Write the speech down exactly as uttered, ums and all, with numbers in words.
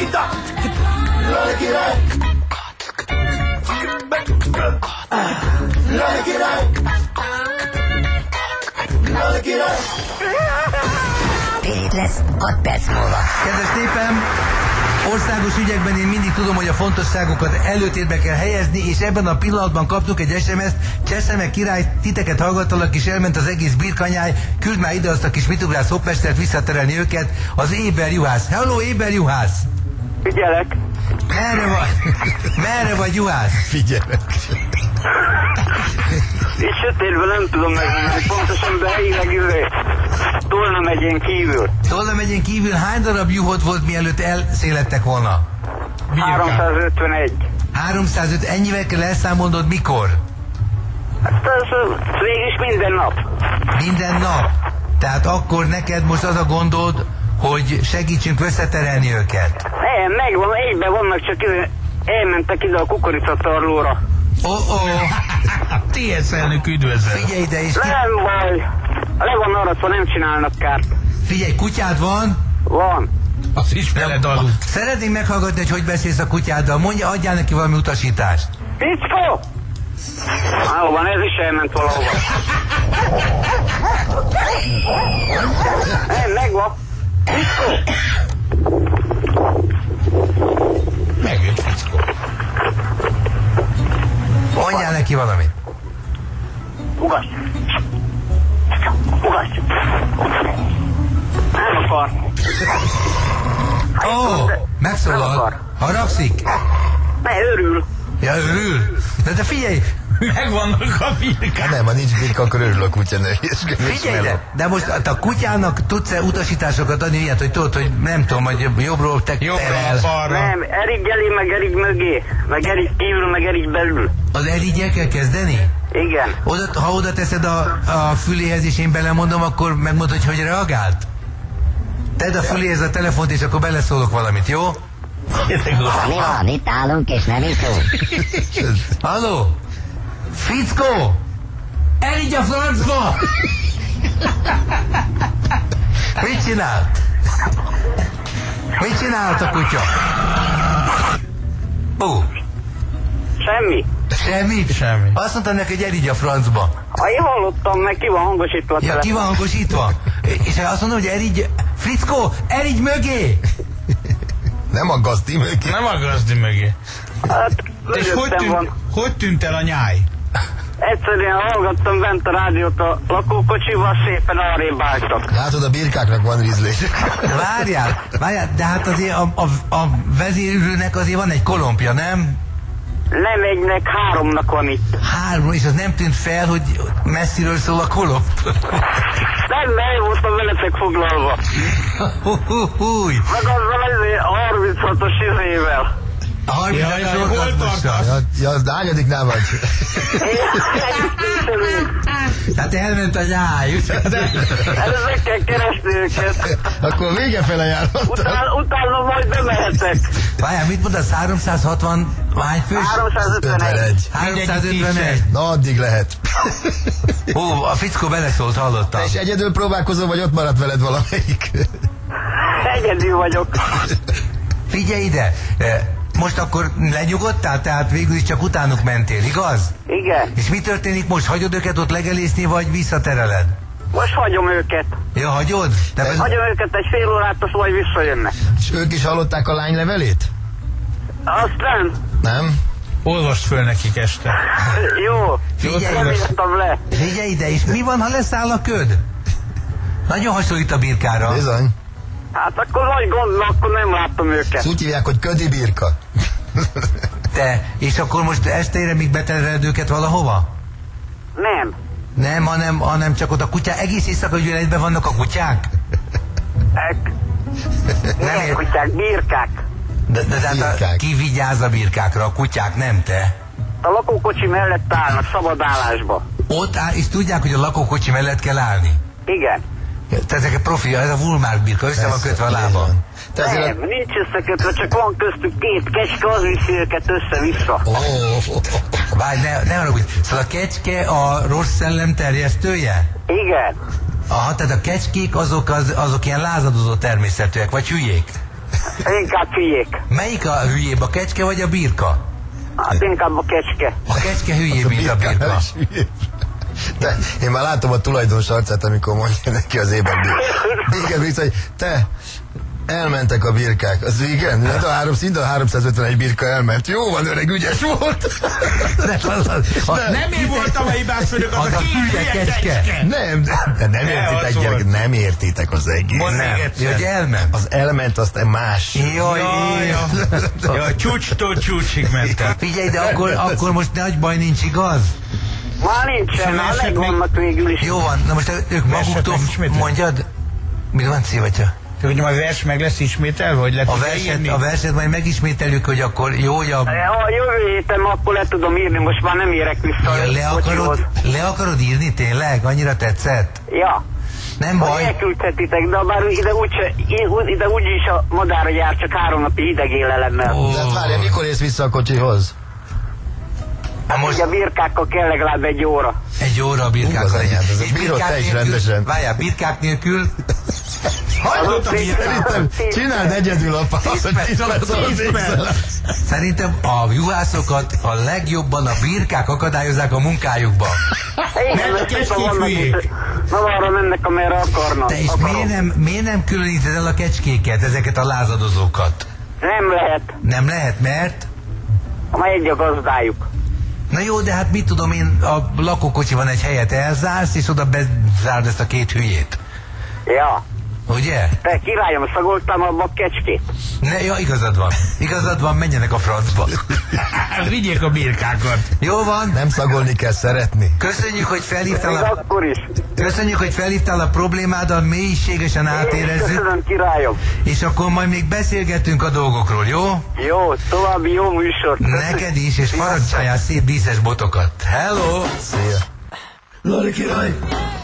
Kita! Lale király! Lale király! Lale király! Tét lesz hat perc múlva. Kedves népem, országos ügyekben én mindig tudom, hogy a fontosságokat előtérbe kell helyezni, és ebben a pillanatban kaptuk egy es em es-t, Cseszeme király, titeket hallgattalak, és elment az egész birkanyáj, küld már ide azt a kis mitugrász hoppmestert visszaterelni őket, az Éber Juhász. Hello, Éber Juhász! Figyelek! Merre vagy? Merre vagy, Juhász? Figyelek! És sötétben nem tudom megmondani, pontosan, de helyileg izé, Tolna megyén kívül. Tolna megyén kívül hány darab juhod volt, mielőtt elszélettek volna? háromszázötvenegy. háromszázöt, ennyivel kell elszámolnod mikor? Hát ez végig minden nap. Minden nap. Tehát akkor neked most az a gondod, hogy segítsünk összeterelni őket. Nem, megvan, egyben vannak, csak ide, elmentek ide a kukoricatarlóra. Oh, oh. té es elnök üdvözöl. Figyelj ide, és ki... Nem baj, le van aratva, nem csinálnak kárt. Figyelj, kutyád van? Van. Az is veled aludt. Szeretnénk meghallgatni, hogy hogy beszélsz a kutyáddal. Mondja, adjál neki valami utasítást. Pickó! Há, van, ez is elment valahova. Nem, megvan. Pickó! Megjött Fickó. Mondjál neki valamit. Ugass! Ugass! Nem akar. Ó, oh, megszólal. Haragszik? Ne, örül. Ja, örül. De, de figyelj, Megvannak a birkák. Hát nem, ha nincs birka, akkor örül a kutya, ne figyelj ide. De most a kutyának tudsz-e utasításokat adni ilyet, hogy tudod, hogy nem tudom, hogy jobbról te Jobbra, terel. balra. Nem, erig elé, meg erig mögé. Meg erig kívül, meg erig belül. Az eligyel kell kezdeni? Igen. Oda, ha oda teszed a, a füléhez, és én belemondom, akkor megmondod, hogy hogy reagált? Tedd a füléhez a telefont, és akkor beleszólok valamit, jó? Mi van? Itt állunk és nem iszunk. Halló? Fickó! Eligy a francba! Mit csinál? Mit csinált a kutya? Ó, Semmi. semmit? Semmi. Azt mondtam neki, hogy eligy a francba. Ha én hallottam, meg ki van hangosítva a Ja, ki telefon. van hangosítva? És azt mondom, hogy eligy... Frickó, eligy mögé! Nem a gazdi mögé. Nem a gazdi mögé. Hát, És hogy mögöttem tűnt, van. hogy tűnt el a nyáj? Egyszerűen hallgattam bent a rádiót a lakókocsival, szépen arrébb álltak. Látod, a birkáknak van rizlés. Várjál, várjál, de hát azért a, a, a vezérülőnek azért van egy kolompja, nem? Nem egynek, háromnak van itt. Három, és az nem tűnt fel, hogy messziről szól a kolomb. Nem, nem voltam veletek foglalva. Húj, Meg azzal azért a harminchatos izével. a harminc Ja, ja, hol tartasz? Ja, ja, az hányadiknál vagy? Tehát elment a nyáj. Először kell keresni őket. Akkor vége fele járhattam. Utána, utána majd bemehetek. Várjál, mit mondasz? háromszázhatvan hány fős? háromszázötvenegy. háromszázötvenegy. Na, addig lehet. Ó, a fickó beleszólt, hallottam. És egyedül próbálkozol, vagy ott maradt veled valamelyik? Egyedül vagyok. Figyelj ide, most akkor lenyugodtál, tehát végül is csak utánuk mentél, igaz? Igen. És mi történik most? Hagyod őket ott legelészni, vagy visszatereled? Most hagyom őket. Ja, hagyod? De ez... Hagyom őket egy fél órát, azt majd visszajönnek. És ők is hallották a lány levelét? Azt nem. Nem? Olvasd föl nekik este. Jó. Figyelj, Nem írtam le. Figyelj ide, és mi van, ha leszáll a köd? Nagyon hasonlít a birkára. Bizony. Hát akkor nagy gond, akkor nem láttam őket. Ezt úgy hívják, hogy ködi birka. Te, és akkor most estére még betereled őket valahova? Nem. Nem, hanem, hanem csak ott a kutyák, egész éjszaka gyűlöletben vannak a kutyák? Ek. Nem Milyen ér- kutyák, birkák. De, de, de, de Birkák. ki vigyáz a birkákra? A kutyák, nem te. A lakókocsi mellett állnak szabadállásba. Ott áll, és tudják, hogy a lakókocsi mellett kell állni. Igen. Te ezek a profi, ez a vulmár birka, össze van Persze, kötve a így lába. van. Te Nem, azért a... nincs összekötve, csak van köztük két kecske, az viszi őket össze-vissza. Oh, oh, oh. Várj, ne, ne haragudj. Szóval a kecske a rossz szellem terjesztője? Igen. Aha, tehát a kecskék azok, az, azok ilyen lázadozó természetűek, vagy hülyék? Inkább hülyék. Melyik a hülyébb, a kecske vagy a birka? Hát inkább a kecske. A kecske hülyébb, mint a birka. De én már látom a tulajdonos arcát, amikor mondja neki az éber Béger Bric, hogy te, elmentek a birkák. Az igen? Mind a, három, mind a háromszázötvenegy birka elment. Jó van, öreg, ügyes volt. De az, az, az, Nem én voltam a hibás főnök, az, az a a két hülye kecske. Nem, de nem Ne, értitek, az gyerek, volt. nem értitek az egész. Mondd nem. még egyszer. Hogy elment. Az elment, azt más. Jaj, Jaj, jaj. ja, ja, csúcstól csúcsig mentem. Figyelj, de akkor, akkor most nagy baj nincs, igaz? Már nincsen, És a már verset megvannak végül is. Jó van, na most ők maguktól meg ismétel? mondjad. Mi van, Szívatya? Hogy a vers meg lesz ismételve, hogy le A tudja verset, írni? a verset majd megismételjük, hogy akkor jó, hogy a... A jövő héten akkor le tudom írni, most már nem érek vissza. Ja, le, kocsihoz. akarod, le akarod írni tényleg? Annyira tetszett? Ja. Nem Vagy baj. elküldhetitek, de bár ide úgyse, ide úgyis a madárra jár csak három napi hideg élelemmel. Ó, De hát várja, mikor ész vissza a kocsihoz? na most Ugye a birkákkal kell legalább egy óra. egy óra a birkákkal. Hú, az anyád, ez És bírod birkák te is nélkül- rendesen. Várjál, birkák nélkül... Hagyd ott a birkát! Szerintem csináld egyedül, apa, azt, hogy perc, tíz perc alatt tíz végzel. Szerintem a juhászokat a legjobban a birkák akadályozzák a munkájukba. Igen, Mert a mert kecskék szépen vannak, hülyék. és navarra mennek, amerre akarnak. De és Akarom. miért nem, miért nem különíted el a kecskéket, ezeket a lázadozókat? Nem lehet, Nem lehet, mert... ha egy a gazdájuk. Na jó, de hát mit tudom én, a lakókocsiban egy helyet elzársz, és oda bezárd ezt a két hülyét. Ja. Ugye? Te királyom, szagoltam abba a kecskét. Ne, ja, igazad van. Igazad van, menjenek a francba. Vigyék a birkákat. Jó van. Nem szagolni kell, szeretni. Köszönjük, hogy felhívtál Még a, akkor is. köszönjük, hogy felhívtál a problémádat, mélységesen átérezzük, Köszönöm, királyom. és akkor majd még beszélgetünk a dolgokról, jó? Jó, további jó műsor. Neked is, és parancsoljál szép díszes botokat. Hello! Szia. Lali király.